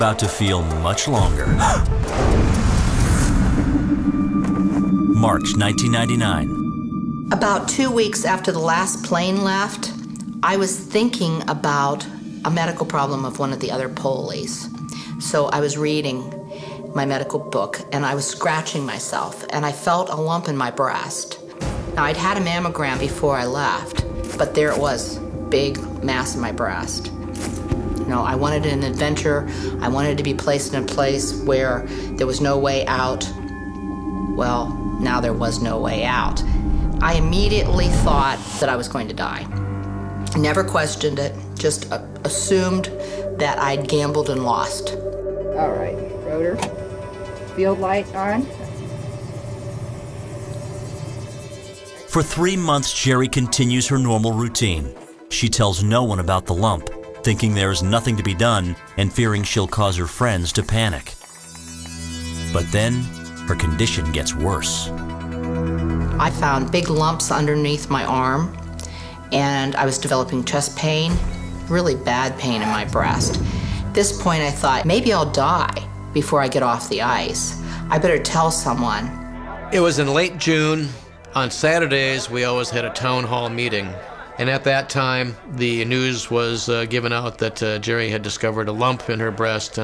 about to feel much longer. March 1999. About 2 weeks after the last plane left, I was thinking about a medical problem of one of the other Polies. So I was reading my medical book, and I was scratching myself, and I felt a lump in my breast. Now, I'd had a mammogram before I left, but there it was, big mass in my breast. You know, I wanted an adventure. I wanted to be placed in a place where there was no way out. Well, now there was no way out. I immediately thought that I was going to die. Never questioned it, just assumed that I'd gambled and lost. All right, rotor, field light on. For 3 months, Jerry continues her normal routine. She tells no one about the lump, thinking there is nothing to be done and fearing she'll cause her friends to panic. But then, her condition gets worse. I found big lumps underneath my arm, and I was developing chest pain, really bad pain in my breast. At this point, I thought, maybe I'll die before I get off the ice. I better tell someone. It was in late June. On Saturdays, we always had a town hall meeting. And at that time, the news was given out that Jerry had discovered a lump in her breast.